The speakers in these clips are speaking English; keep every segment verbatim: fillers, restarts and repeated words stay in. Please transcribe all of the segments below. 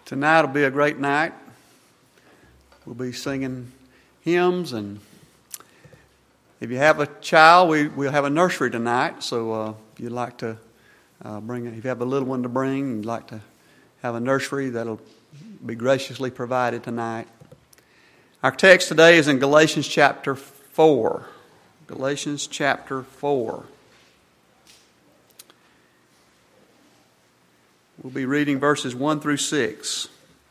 Tonight will be a great night. We'll be singing hymns, and if you have a child, we, we'll have a nursery tonight. So uh, if you'd like to uh, bring, if you have a little one to bring, you'd like to have a nursery, that'll be graciously provided tonight. Our text today is in Galatians chapter four. Galatians chapter four. We'll be reading verses one through six.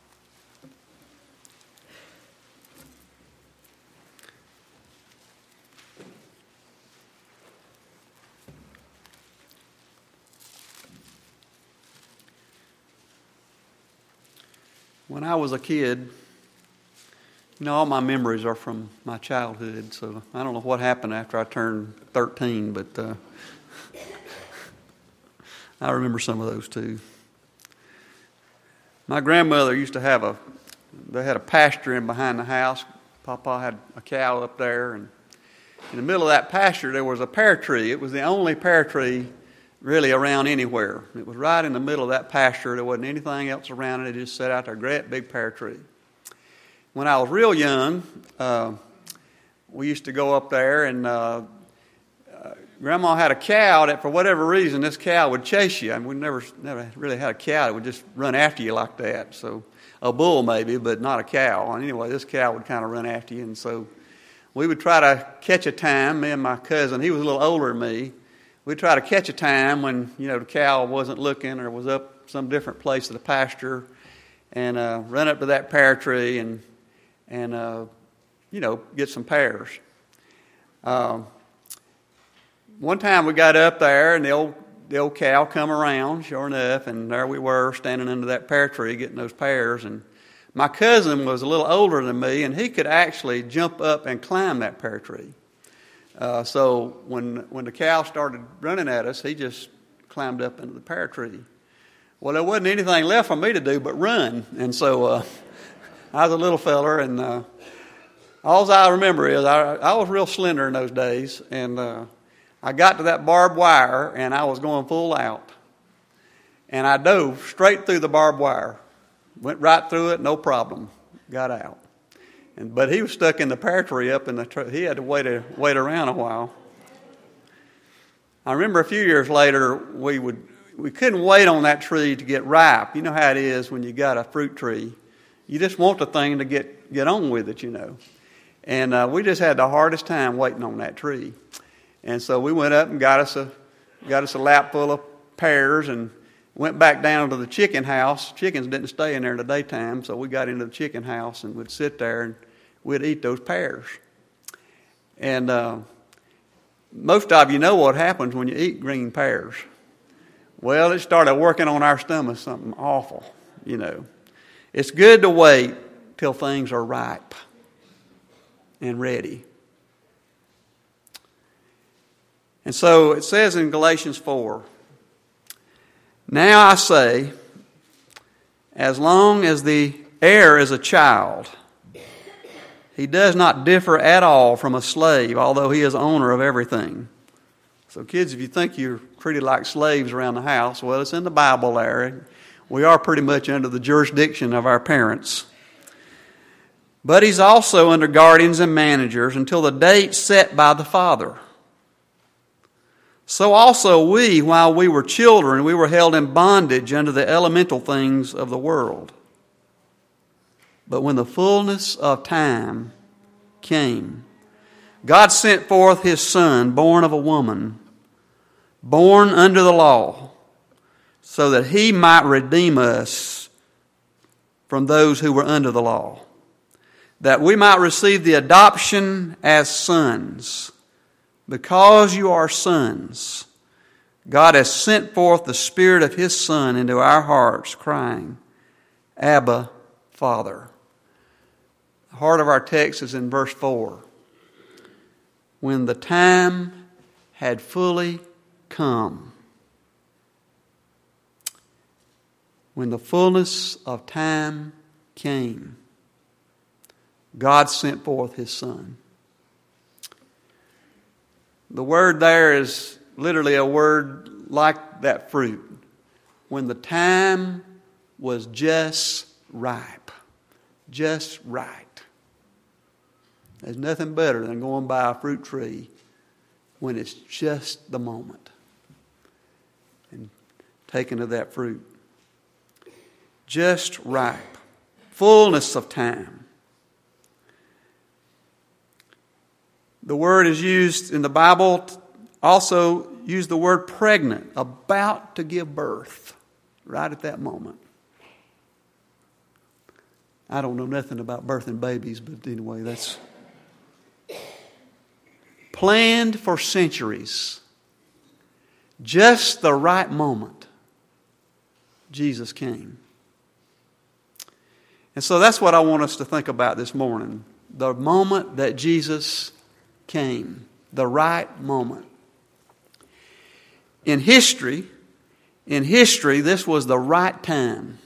When I was a kid, you know, all my memories are from my childhood, so I don't know what happened after I turned thirteen, but uh, I remember some of those too. My grandmother used to have a, they had a pasture in behind the house. Papa had a cow up there, and in the middle of that pasture there was a pear tree. It was the only pear tree really around anywhere. It was right in the middle of that pasture. There wasn't anything else around it. It just sat out there, a great big pear tree. When I was real young, uh, we used to go up there, and uh, uh, Grandma had a cow that, for whatever reason, this cow would chase you. I mean, we never, never really had a cow that would just run after you like that. So a bull maybe, but not a cow. And anyway, this cow would kind of run after you, and so we would try to catch a time. Me and my cousin, he was a little older than me. We'd try to catch a time when, you know, the cow wasn't looking or was up some different place of the pasture, and uh, run up to that pear tree and and uh, you know, get some pears. Um, one time we got up there, and the old the old cow come around, sure enough, and there we were standing under that pear tree getting those pears. And my cousin was a little older than me, and he could actually jump up and climb that pear tree. Uh, so when when the cow started running at us, he just climbed up into the pear tree. Well, there wasn't anything left for me to do but run, and so uh, I was a little feller, and uh, all I remember is I, I was real slender in those days, and uh, I got to that barbed wire, and I was going full out, and I dove straight through the barbed wire, went right through it, no problem, got out. And, but he was stuck in the pear tree up in the tree. He had to wait a, wait around a while. I remember a few years later, we would we couldn't wait on that tree to get ripe. You know how it is when you got a fruit tree. You just want the thing to get, get on with it, you know. And uh, we just had the hardest time waiting on that tree. And so we went up and got us a got us a lap full of pears and went back down to the chicken house. Chickens didn't stay in there in the daytime, so we got into the chicken house and would sit there and we'd eat those pears. And uh, most of you know what happens when you eat green pears. Well, it started working on our stomachs something awful, you know. It's good to wait till things are ripe and ready. And so it says in Galatians four, "Now I say, as long as the heir is a child, he does not differ at all from a slave, although he is owner of everything." So kids, if you think you're treated like slaves around the house, well, it's in the Bible there. We are pretty much under the jurisdiction of our parents. "But he's also under guardians and managers until the date set by the Father. So also we, while we were children, we were held in bondage under the elemental things of the world. But when the fullness of time came, God sent forth His Son, born of a woman, born under the law, so that He might redeem us from those who were under the law, that we might receive the adoption as sons. Because you are sons, God has sent forth the Spirit of His Son into our hearts, crying, 'Abba, Father.'" The heart of our text is in verse four. "When the time had fully come." When the fullness of time came, God sent forth His Son. The word there is literally a word like that fruit. When the time was just ripe. Just right. There's nothing better than going by a fruit tree when it's just the moment and taking of that fruit. Just ripe. Fullness of time. The word is used in the Bible, also use the word pregnant, about to give birth, right at that moment. I don't know nothing about birthing babies, but anyway, that's planned for centuries. Just the right moment, Jesus came. And so that's what I want us to think about this morning. The moment that Jesus came. The right moment. In history, in history, this was the right time.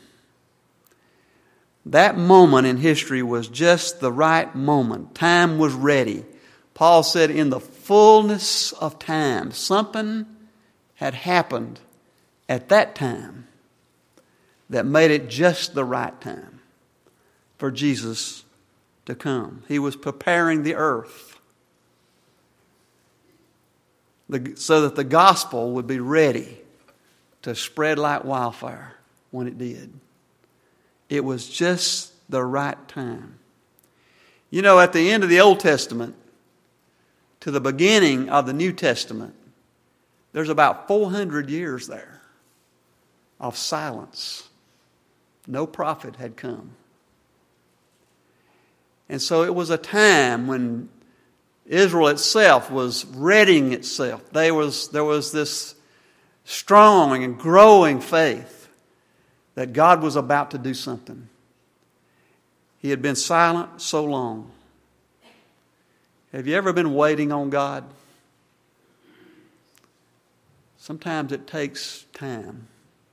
That moment in history was just the right moment. Time was ready. Paul said in the fullness of time, something had happened at that time that made it just the right time for Jesus to come. He was preparing the earth the, so that the gospel would be ready to spread like wildfire when it did. It was just the right time. You know, at the end of the Old Testament to the beginning of the New Testament, there's about four hundred years there of silence. No prophet had come. And so it was a time when Israel itself was readying itself. There was, there was this strong and growing faith that God was about to do something. He had been silent so long. Have you ever been waiting on God? Sometimes it takes time.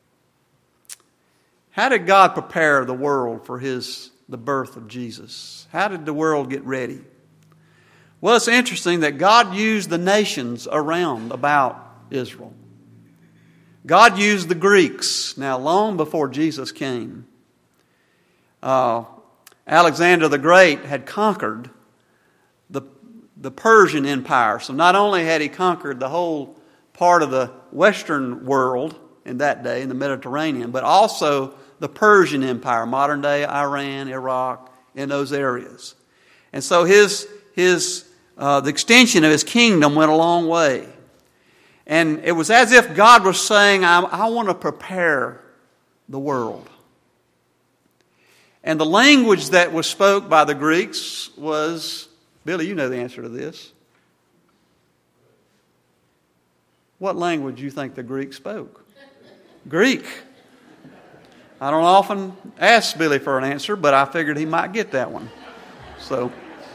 How did God prepare the world for his the birth of Jesus? How did the world get ready? Well, it's interesting that God used the nations around about Israel. God used the Greeks, now long before Jesus came. Uh, Alexander the Great had conquered the, the Persian Empire. So not only had he conquered the whole part of the Western world in that day, in the Mediterranean, but also the Persian Empire, modern day Iran, Iraq, in those areas. And so his his uh, the extension of his kingdom went a long way. And it was as if God was saying, I, I want to prepare the world. And the language that was spoke by the Greeks was, Billy, you know the answer to this. What language do you think the Greeks spoke? Greek. I don't often ask Billy for an answer, but I figured he might get that one. So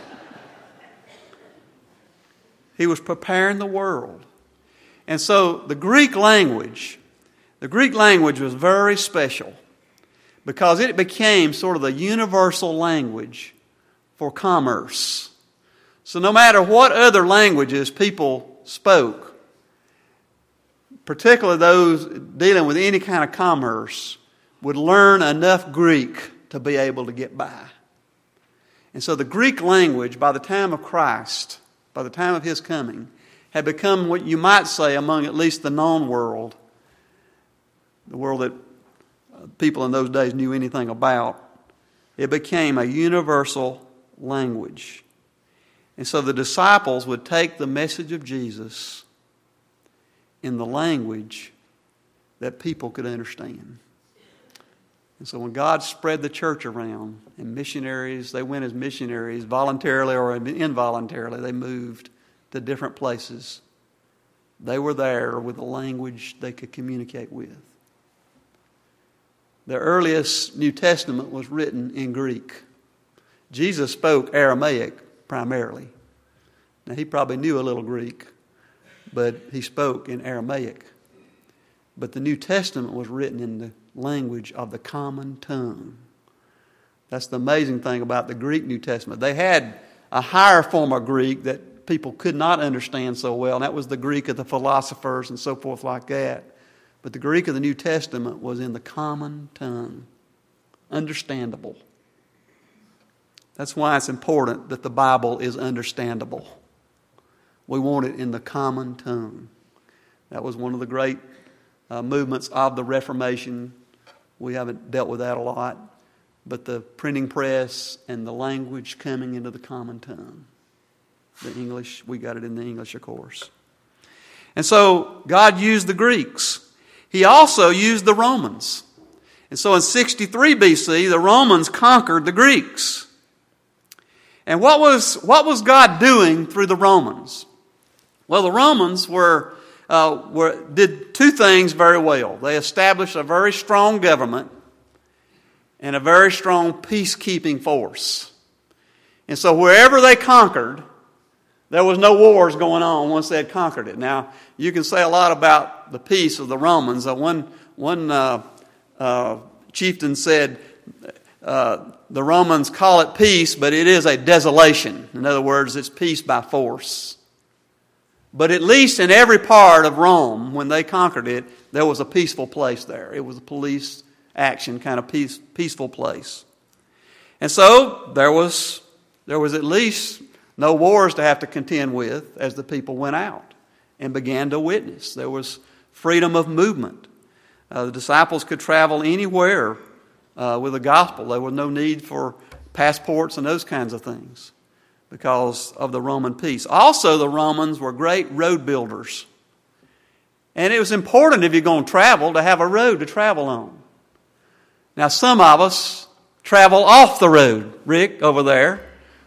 he was preparing the world. And so the Greek language, the Greek language was very special because it became sort of the universal language for commerce. So no matter what other languages people spoke, particularly those dealing with any kind of commerce, would learn enough Greek to be able to get by. And so the Greek language, by the time of Christ, by the time of his coming, had become what you might say among at least the known world, the world that people in those days knew anything about. It became a universal language. And so the disciples would take the message of Jesus in the language that people could understand. And so when God spread the church around, and missionaries, they went as missionaries, voluntarily or involuntarily, they moved to different places. They were there with a language they could communicate with. The earliest New Testament was written in Greek. Jesus spoke Aramaic primarily. Now he probably knew a little Greek, but he spoke in Aramaic. But the New Testament was written in the language of the common tongue. That's the amazing thing about the Greek New Testament. They had a higher form of Greek that people could not understand so well, and that was the Greek of the philosophers and so forth like that. But the Greek of the New Testament was in the common tongue. understandable. That's why it's important that the Bible is understandable. We want it in the common tongue. That was one of the great uh, movements of the Reformation. We haven't dealt with that a lot. But the printing press and the language coming into the common tongue. The English, we got it in the English, of course. And so God used the Greeks. He also used the Romans. And so in sixty-three B C, the Romans conquered the Greeks. And what was, what was God doing through the Romans? Well, the Romans were, uh, were did two things very well. They established a very strong government and a very strong peacekeeping force. And so wherever they conquered, there was no wars going on once they had conquered it. Now, you can say a lot about the peace of the Romans. Uh, one one uh, uh, chieftain said, uh, the Romans call it peace, but it is a desolation. In other words, it's peace by force. But at least in every part of Rome, when they conquered it, there was a peaceful place there. It was a police action kind of peace, peaceful place. And so there was there was at least no wars to have to contend with as the people went out and began to witness. There was freedom of movement. Uh, the disciples could travel anywhere uh, with the gospel. There was no need for passports and those kinds of things because of the Roman peace. Also, the Romans were great road builders. And it was important if you're going to travel to have a road to travel on. Now, some of us travel off the road. Rick, over there,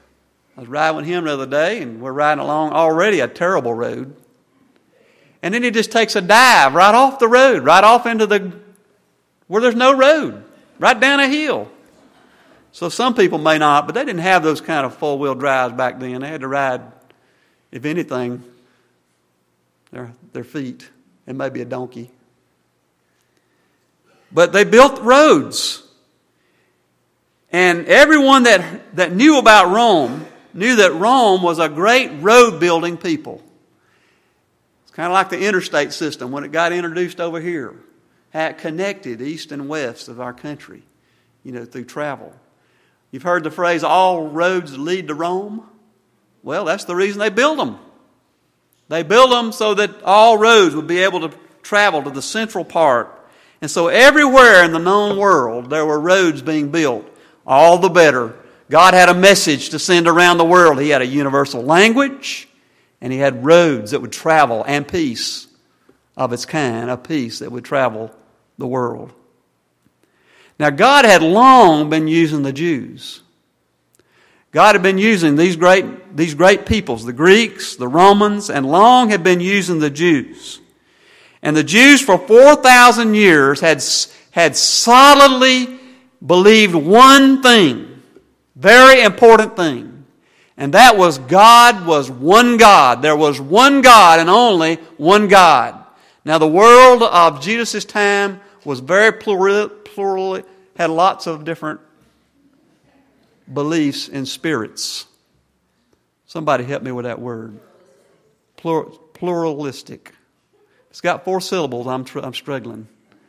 I was riding with him the other day, and we're riding along already a terrible road. And then he just takes a dive right off the road, right off into the, where there's no road, right down a hill. So some people may not, but they didn't have those kind of four-wheel drives back then. They had to ride, if anything, their, their feet and maybe a donkey. But they built roads. And everyone that, that knew about Rome knew that Rome was a great road-building people. It's kind of like the interstate system when it got introduced over here. How it connected east and west of our country, you know, through travel. You've heard the phrase, all roads lead to Rome? Well, that's the reason they built them. They built them so that all roads would be able to travel to the central part. And so everywhere in the known world, there were roads being built. All the better. God had a message to send around the world. He had a universal language, and He had roads that would travel, and peace of its kind, a peace that would travel the world. Now, God had long been using the Jews. God had been using these great, these great peoples, the Greeks, the Romans, and long had been using the Jews. And the Jews for four thousand years had, had solidly believed one thing, very important thing, and that was God was one God. There was one God and only one God. Now the world of Jesus' time was very plural, plural had lots of different beliefs and spirits. Somebody help me with that word. Plural, pluralistic. It's got four syllables. I'm tr- I'm struggling.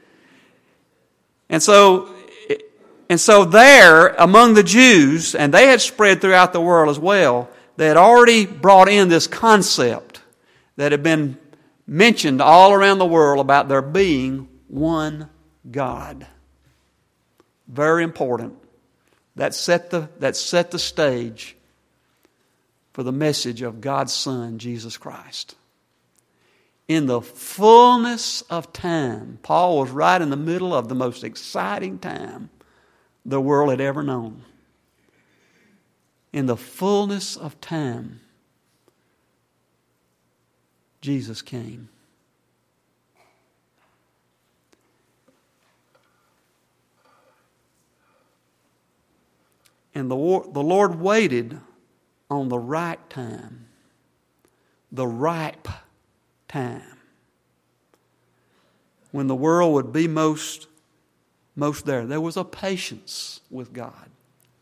And so, and so there among the Jews, and they had spread throughout the world as well, they had already brought in this concept that had been mentioned all around the world about there being one God. Very important. That set the, that set the stage for the message of God's Son, Jesus Christ. In the fullness of time, Paul was right in the middle of the most exciting time the world had ever known. In the fullness of time, Jesus came. And the, the Lord waited on the right time, the ripe time, when the world would be most, most there. There was a patience with God.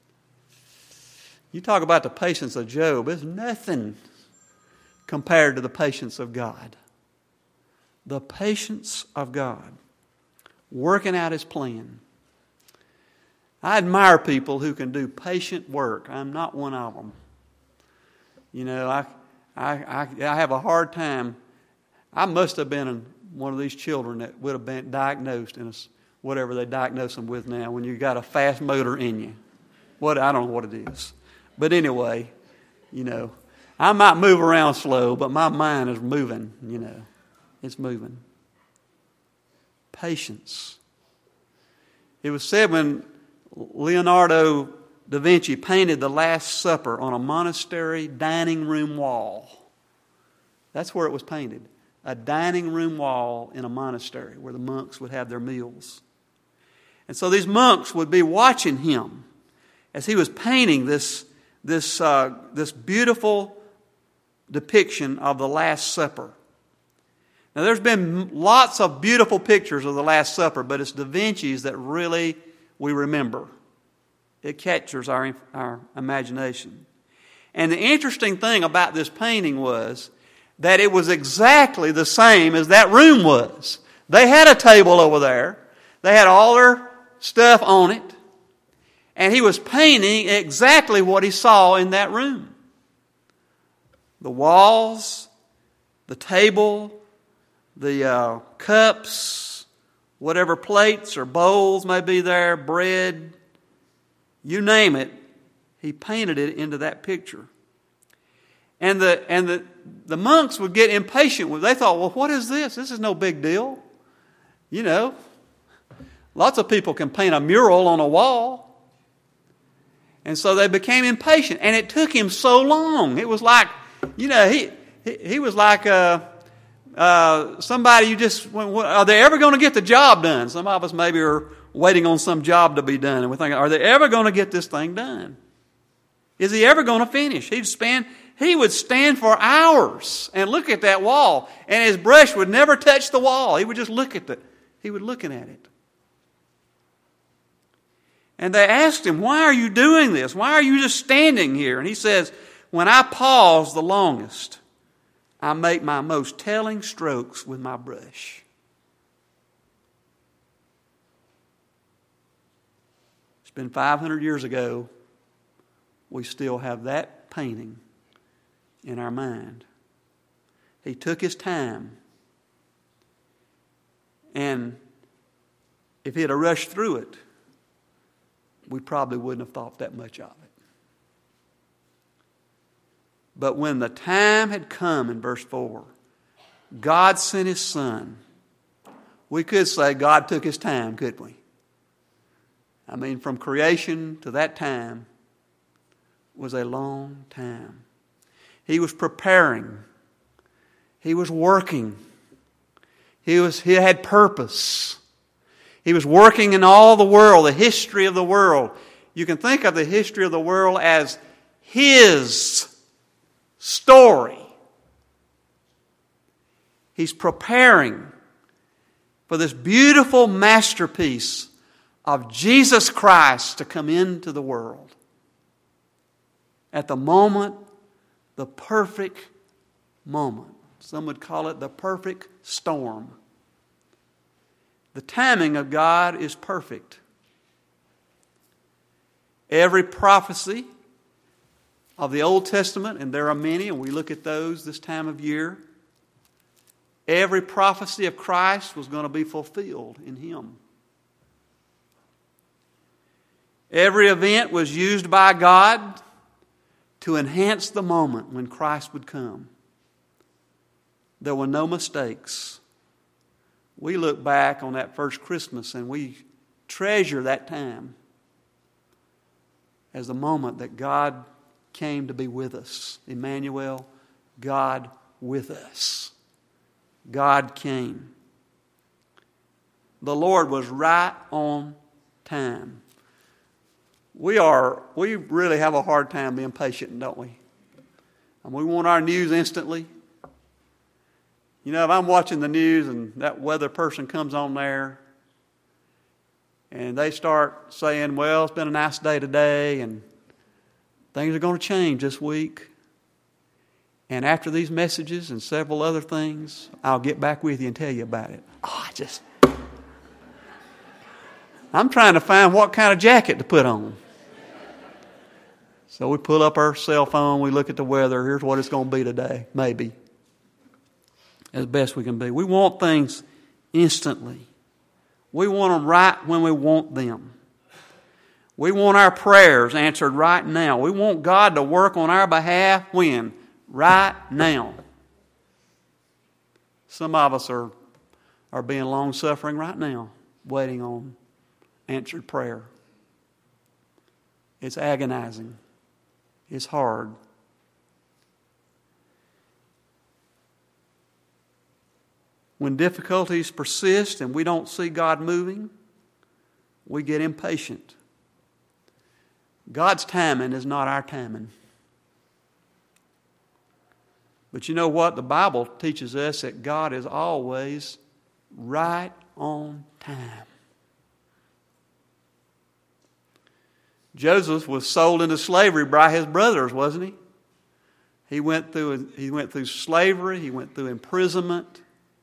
You talk about the patience of Job, it's nothing compared to the patience of God. The patience of God, working out His plan. I admire people who can do patient work. I'm not one of them. You know, I, I, I, I have a hard time. I must have been one of these children that would have been diagnosed in a, whatever they diagnose them with now when you got a fast motor in you. What I don't know what it is. But anyway, you know, I might move around slow, but my mind is moving, you know. It's moving. Patience. It was said when Leonardo da Vinci painted the Last Supper on a monastery dining room wall. That's where it was painted. A dining room wall in a monastery where the monks would have their meals. And so these monks would be watching him as he was painting this, this, uh, this beautiful depiction of the Last Supper. Now, there's been lots of beautiful pictures of the Last Supper, but it's Da Vinci's that really we remember. It captures our, our imagination. And the interesting thing about this painting was that it was exactly the same as that room was. They had a table over there. They had all their stuff on it. And he was painting exactly what he saw in that room. The walls, the table, the uh, cups, whatever plates or bowls may be there, bread, you name it, he painted it into that picture. And the and the, the monks would get impatient with it. They thought, well, what is this? This is no big deal. You know, lots of people can paint a mural on a wall. And so they became impatient. And it took him so long. It was like, you know, he he, he was like uh, uh, somebody you just, are they ever going to get the job done? Some of us maybe are waiting on some job to be done. And we're thinking, are they ever going to get this thing done? Is he ever going to finish? He'd spend, he would stand for hours and look at that wall. And his brush would never touch the wall. He would just look at it. He would looking at it. And they asked him, why are you doing this? Why are you just standing here? And he says, when I pause the longest, I make my most telling strokes with my brush. It's been five hundred years ago. We still have that painting in our mind. He took his time. And if he had rushed through it, we probably wouldn't have thought that much of it. But when the time had come in verse four, God sent His Son. We could say God took His time, couldn't we? I mean, from creation to that time was a long time. He was preparing. He was working. He was, he had purpose. He was working in all the world, the history of the world. You can think of the history of the world as His story. He's preparing for this beautiful masterpiece of Jesus Christ to come into the world. At the moment, the perfect moment. Some would call it the perfect storm. The timing of God is perfect. Every prophecy of the Old Testament, and there are many, and we look at those this time of year, every prophecy of Christ was going to be fulfilled in Him. Every event was used by God to enhance the moment when Christ would come. There were no mistakes. We look back on that first Christmas and we treasure that time as the moment that God came to be with us. Emmanuel, God with us. God came. The Lord was right on time. We are, we really have a hard time being patient, don't we? And we want our news instantly. You know, if I'm watching the news and that weather person comes on there and they start saying, well, it's been a nice day today and things are going to change this week. And after these messages and several other things, I'll get back with you and tell you about it. Oh, I just... I'm trying to find what kind of jacket to put on. So we pull up our cell phone, we look at the weather. Here's what it's going to be today, maybe. As best we can be. We want things instantly. We want them right when we want them. We want our prayers answered right now. We want God to work on our behalf when? Right now. Some of us are, are being long-suffering right now, waiting on answered prayer. It's agonizing. It's hard. When difficulties persist and we don't see God moving, we get impatient. God's timing is not our timing. But you know what? The Bible teaches us that God is always right on time. Joseph was sold into slavery by his brothers, wasn't he? He went through, he went through slavery. He went through imprisonment.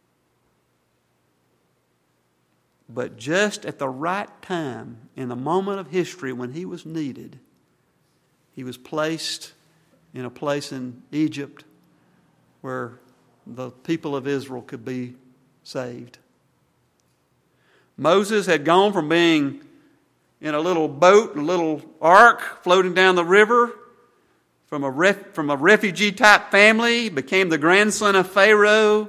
But just at the right time, in the moment of history when he was needed, he was placed in a place in Egypt where the people of Israel could be saved. Moses had gone from being in a little boat, a little ark floating down the river, from a ref, from a refugee type family, became the grandson of Pharaoh,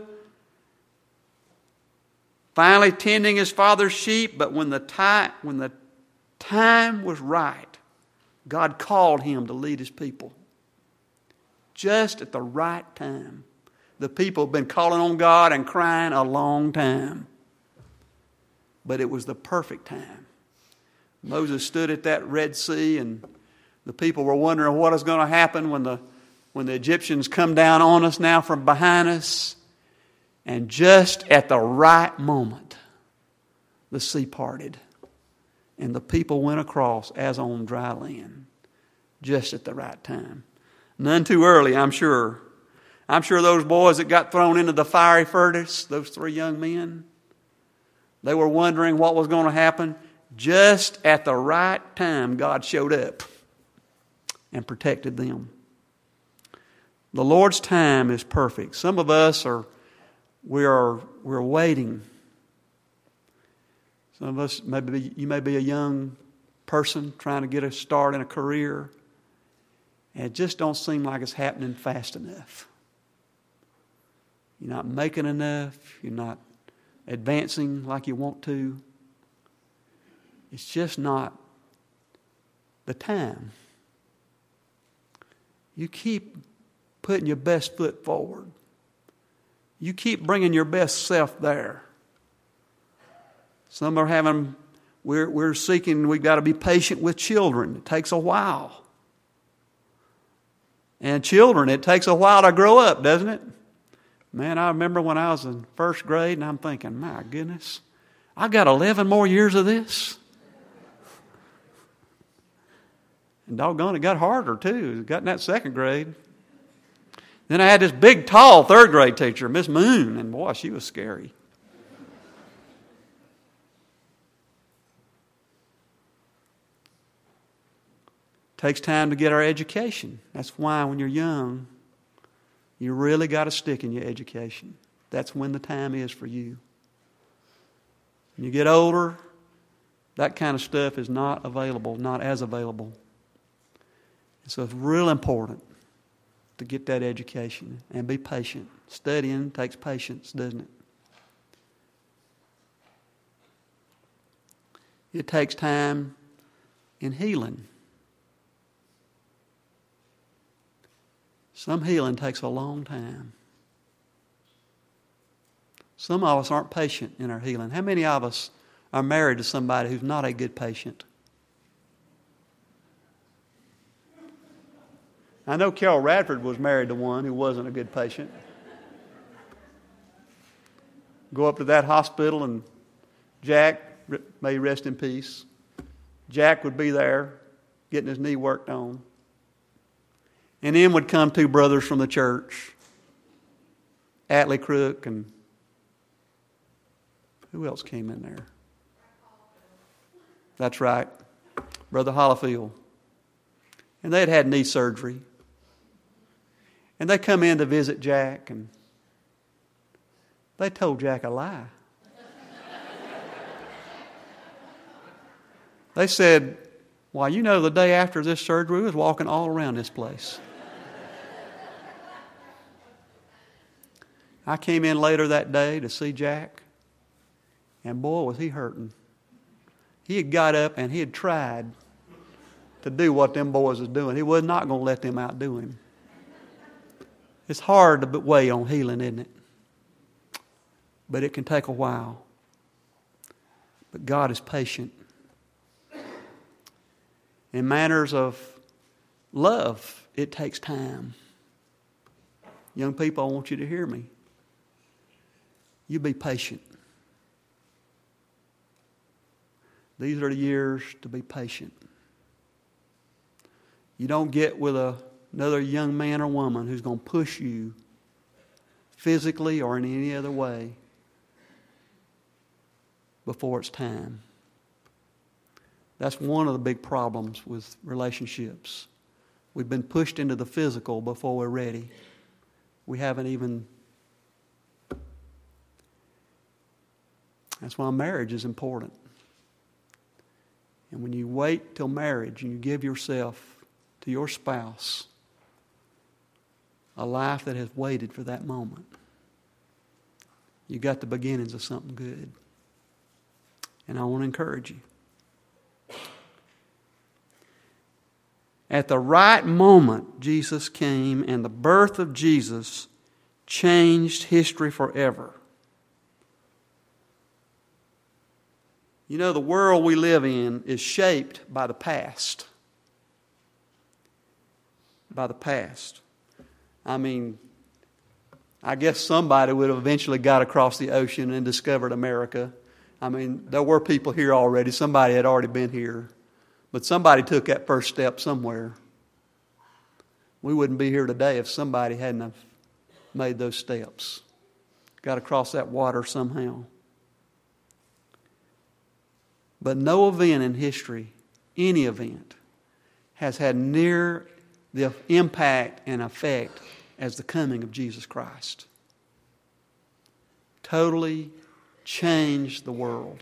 finally tending his father's sheep. But when the time, when the time was right, God called him to lead his people. Just at the right time. The people have been calling on God and crying a long time. But it was the perfect time. Moses stood at that Red Sea, and the people were wondering what is going to happen when the, when the Egyptians come down on us now from behind us. And just at the right moment, the sea parted. And the people went across as on dry land. Just at the right time. None too early, I'm sure. I'm sure those boys that got thrown into the fiery furnace, those three young men, they were wondering what was going to happen. Just at the right time, God showed up and protected them. The Lord's time is perfect. Some of us are We are we're waiting. Some of us, maybe you may be a young person trying to get a start in a career, and it just don't seem like it's happening fast enough. You're not making enough. You're not advancing like you want to. It's just not the time. You keep putting your best foot forward. You keep bringing your best self there. Some are having, we're, we're seeking, we've got to be patient with children. It takes a while. And children, it takes a while to grow up, doesn't it? Man, I remember when I was in first grade and I'm thinking, my goodness, I got eleven more years of this. And doggone, it got harder too. It got in that second grade. Then I had this big, tall third grade teacher, Miss Moon, and boy, she was scary. Takes time to get our education. That's why when you're young, you really got to stick in your education. That's when the time is for you. When you get older, that kind of stuff is not available, not as available. So it's real important to get that education and be patient. Studying takes patience, doesn't it? It takes time in healing. Some healing takes a long time. Some of us aren't patient in our healing. How many of us are married to somebody who's not a good patient? I know Carol Radford was married to one who wasn't a good patient. Go up to that hospital and Jack, may he rest in peace, Jack would be there getting his knee worked on. And in would come two brothers from the church, Atlee Crook and who else came in there? That's right. Brother Hollifield. And they had had knee surgery. And they come in to visit Jack, and they told Jack a lie. They said, "Well, you know, the day after this surgery, we was walking all around this place." I came in later that day to see Jack, and boy, was he hurting. He had got up and he had tried to do what them boys was doing. He was not going to let them outdo him. It's hard to weigh on healing, isn't it? But it can take a while. But God is patient. In matters of love, it takes time. Young people, I want you to hear me. You be patient. These are the years to be patient. You don't get with a, another young man or woman who's going to push you physically or in any other way before it's time. That's one of the big problems with relationships. We've been pushed into the physical before we're ready. We haven't even... That's why marriage is important. And when you wait till marriage and you give yourself to your spouse, a life that has waited for that moment, you got the beginnings of something good. And I want to encourage you. At the right moment, Jesus came, and the birth of Jesus changed history forever. You know, the world we live in is shaped by the past. By the past. I mean, I guess somebody would have eventually got across the ocean and discovered America. I mean, there were people here already. Somebody had already been here. But somebody took that first step somewhere. We wouldn't be here today if somebody hadn't have made those steps. Got across that water somehow. But no event in history, any event, has had near the impact and effect as the coming of Jesus Christ. Totally changed the world.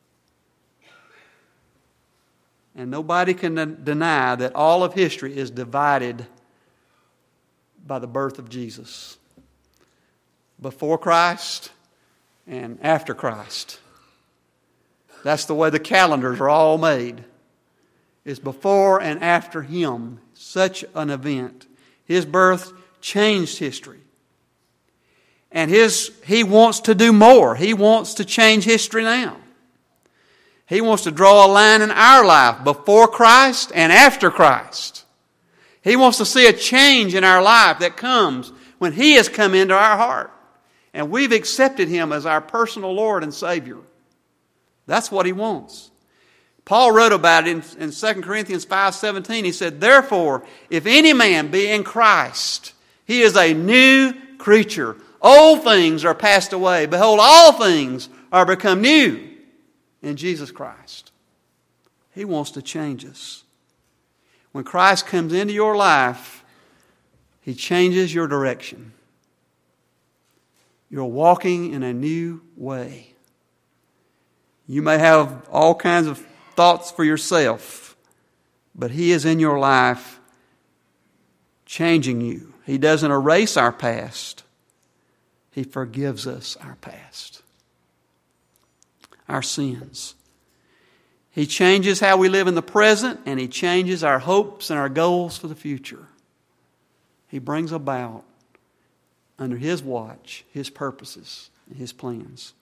And nobody can deny that all of history is divided by the birth of Jesus. Before Christ and after Christ. That's the way the calendars are all made. It's before and after Him. Such an event. His birth changed history. And his He wants to do more. He wants to change history now. He wants to draw a line in our life before Christ and after Christ. He wants to see a change in our life that comes when He has come into our heart. And we've accepted Him as our personal Lord and Savior. That's what He wants. Paul wrote about it in, in Second Corinthians five seventeen. He said, "Therefore, if any man be in Christ, he is a new creature. Old things are passed away. Behold, all things are become new in Jesus Christ." He wants to change us. When Christ comes into your life, He changes your direction. You're walking in a new way. You may have all kinds of thoughts for yourself, but He is in your life changing you. He doesn't erase our past. He forgives us our past, our sins. He changes how we live in the present, and He changes our hopes and our goals for the future. He brings about, under His watch, His purposes and His plans.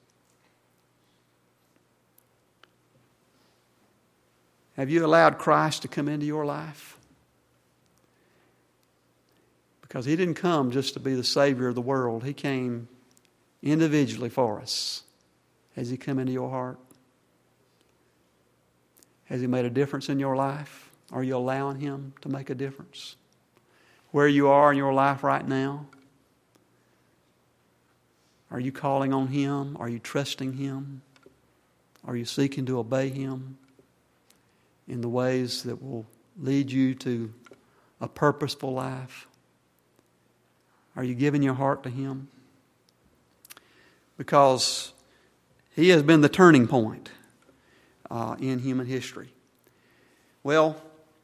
Have you allowed Christ to come into your life? Because He didn't come just to be the Savior of the world. He came individually for us. Has He come into your heart? Has He made a difference in your life? Are you allowing Him to make a difference? Where you are in your life right now? Are you calling on Him? Are you trusting Him? Are you seeking to obey Him? in the ways that will lead you to a purposeful life? Are you giving your heart to Him? Because He has been the turning point uh, in human history. Well,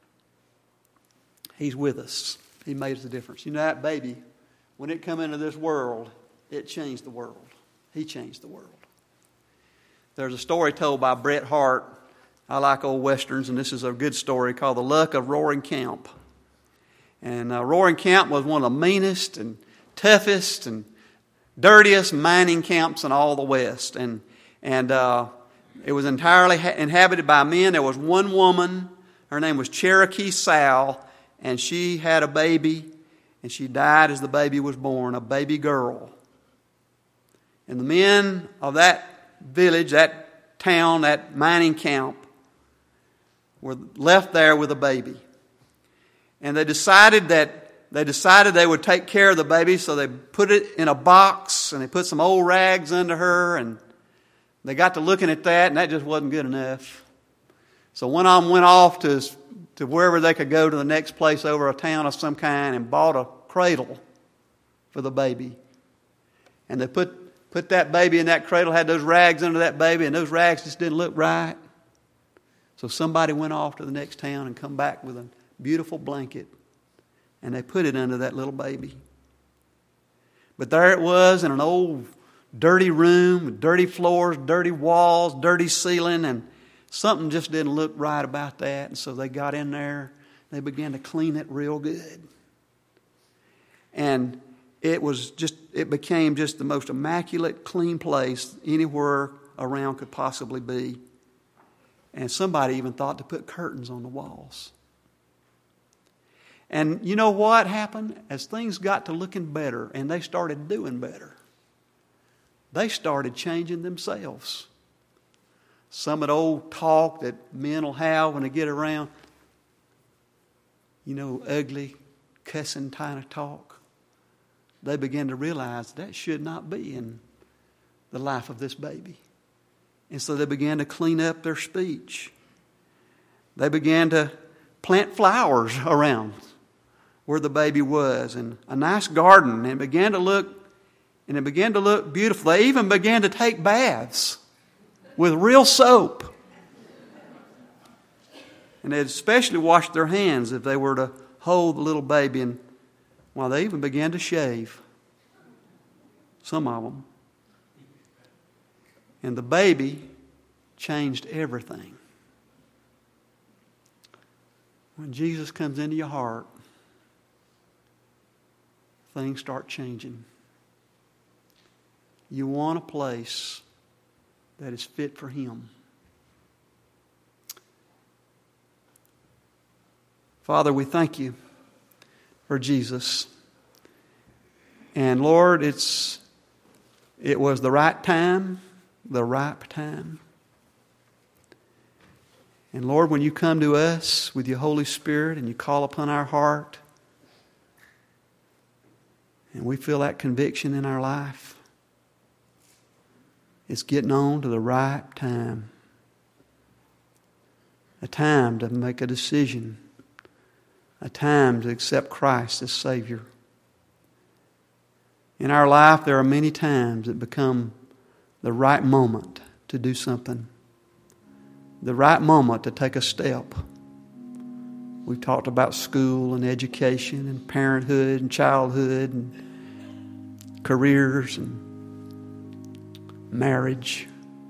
He's with us. He made us a difference. You know, that baby, when it come into this world, it changed the world. He changed the world. There's a story told by Bret Hart. I like old westerns, and this is a good story called The Luck of Roaring Camp. And uh, Roaring Camp was one of the meanest and toughest and dirtiest mining camps in all the West. And and uh, it was entirely ha- inhabited by men. There was one woman. Her name was Cherokee Sal, and she had a baby, and she died as the baby was born, a baby girl. And the men of that village, that town, that mining camp, were left there with a baby. And they decided that they decided they would take care of the baby, so they put it in a box and they put some old rags under her, and they got to looking at that, and that just wasn't good enough. So one of them went off to, to wherever they could go to the next place over a town of some kind and bought a cradle for the baby. And they put, put that baby in that cradle, had those rags under that baby, and those rags just didn't look right. So somebody went off to the next town and come back with a beautiful blanket, and they put it under that little baby. But there it was in an old dirty room with dirty floors, dirty walls, dirty ceiling, and something just didn't look right about that. And so they got in there, they began to clean it real good. And it was just, it became just the most immaculate, clean place anywhere around could possibly be. And somebody even thought to put curtains on the walls. And you know what happened? As things got to looking better and they started doing better, they started changing themselves. Some of the old talk that men will have when they get around, you know, ugly, cussing kind of talk, they began to realize that should not be in the life of this baby. And so they began to clean up their speech. They began to plant flowers around where the baby was, and a nice garden, and it began to look, and it began to look beautiful. They even began to take baths with real soap. And they'd especially wash their hands if they were to hold the little baby, and well, they even began to shave. Some of them. And the baby changed everything. When Jesus comes into your heart, things start changing. You want a place that is fit for Him. Father, we thank You for Jesus. And Lord, it's it was the right time, the ripe time. And Lord, when You come to us with Your Holy Spirit and You call upon our heart, and we feel that conviction in our life, it's getting on to the right time. A time to make a decision. A time to accept Christ as Savior. In our life, there are many times that become the right moment to do something. The right moment to take a step. We've talked about school and education and parenthood and childhood and careers and marriage.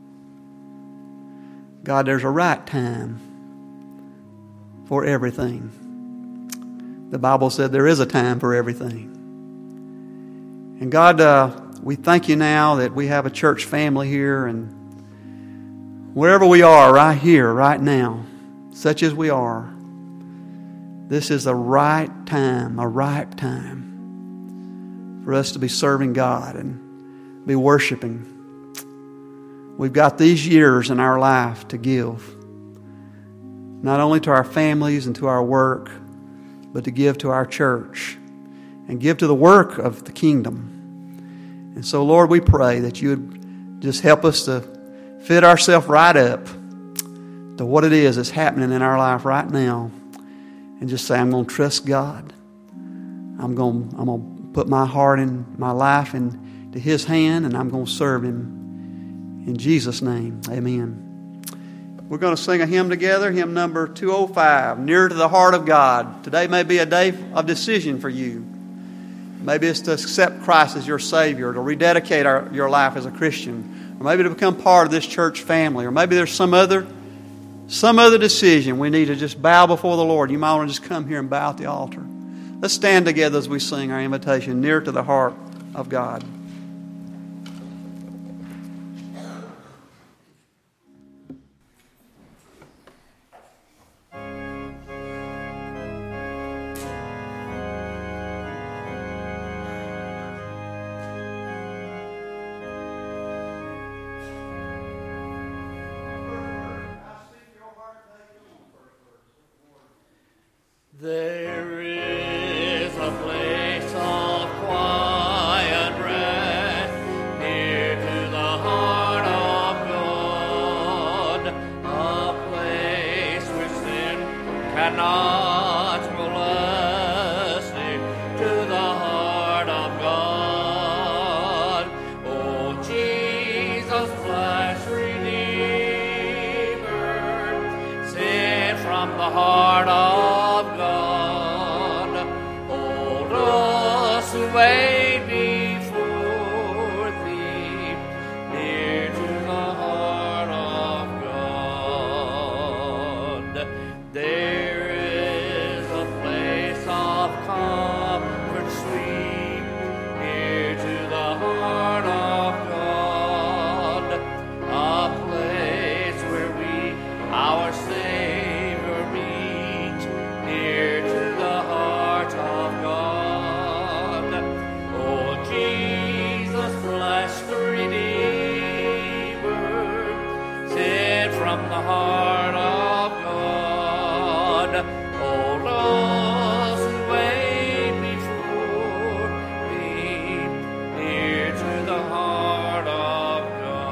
God, there's a right time for everything. The Bible said there is a time for everything. And God, uh, we thank You now that we have a church family here, and wherever we are right here, right now, such as we are, this is the right time, a ripe time for us to be serving God and be worshiping. We've got these years in our life to give, not only to our families and to our work, but to give to our church and give to the work of the kingdom. And so, Lord, we pray that You would just help us to fit ourselves right up to what it is that's happening in our life right now and just say, I'm going to trust God. I'm going, I'm going to put my heart and my life into His hand, and I'm going to serve Him. In Jesus' name, amen. We're going to sing a hymn together, hymn number two oh five, Nearer to the Heart of God. Today may be a day of decision for you. Maybe it's to accept Christ as your Savior, to rededicate our, your life as a Christian, or maybe to become part of this church family, or maybe there's some other some other decision we need to just bow before the Lord. You might want to just come here and bow at the altar. Let's stand together as we sing our invitation, Nearer to the Heart of God. There is a place of quiet rest near to the heart of God, a place where sin cannot molest, near to the heart of God. Oh, Jesus, blessed Redeemer, sent from the heart of way before Thee, near to the heart of God. There is a place of comfort sweet, near to the heart of God, a place where we our Savior meet, near to the heart of God. From the heart of God, all those who wait before Thee, near to the heart of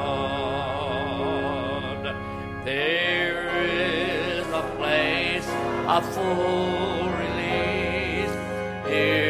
God. There is a place of full release, near